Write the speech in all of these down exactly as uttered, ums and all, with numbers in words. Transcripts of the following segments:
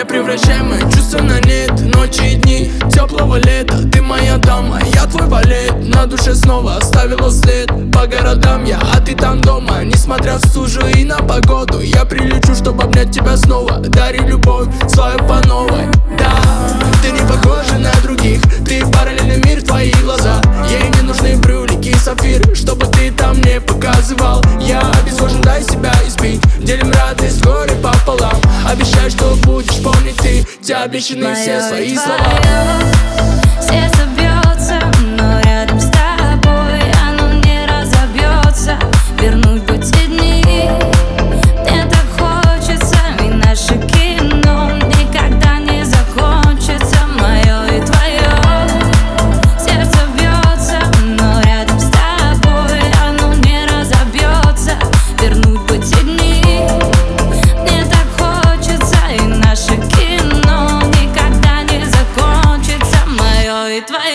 Я превращаю мои чувства на нет. Ночи и дни теплого лета. Ты моя дама, я твой валет. На душе снова оставила след. По городам я, а ты там дома. Несмотря в стужу и на погоду, я прилечу, чтобы обнять тебя снова. Дарю любовь свою по новой. Да, ты не похожа на других. Ты параллельный мир, твои глаза. Ей не нужны брюлики и сапфир, чтобы ты там не показывал. Я обезвожен, дай себя избить. Делим радость горе пополам. Обещай, что будешь помнить ты. Те обещаны все свои слова. Сердце бьется, но рядом с тобой оно не разобьется. Вернуть бы те дни, мне так хочется. И наше кино никогда не закончится. Мое и твое. Сердце бьется, но рядом с тобой оно не разобьется. Вернуть бы те дни, мне так хочется. И наше кино никогда не закончится. Мое и твое.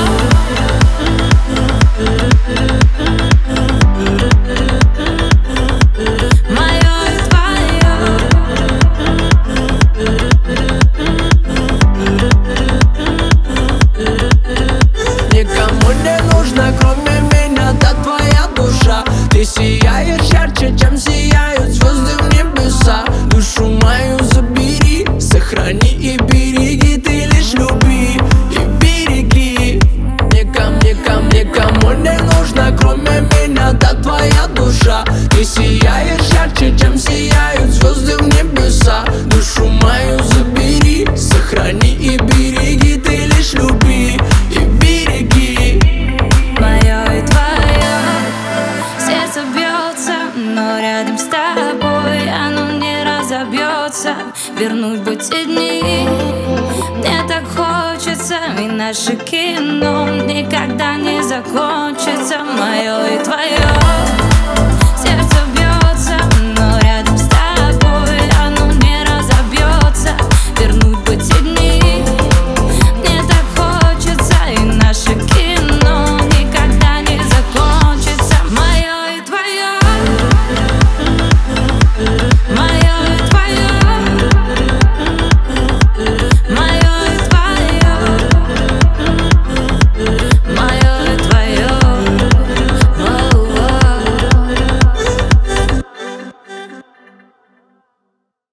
Никому не нужно, кроме меня, да твоя душа. Ты сияешь ярче, чем сияют звезды в небеса. Душу мою забери, сохрани и береги. Ты лишь люби и береги. Никому, никому, никому не нужно, кроме меня, да твоя душа. Ты сияешь ярче, чем сияют звезды в небеса. Душу мою забери, сохрани и береги. Ты лишь люби и береги. Мое и твое. Сердце бьется, но рядом с тобой оно не разобьется. Вернуть бы те дни, мне так хочется. И наше кино никогда не закончится. Мое и твое.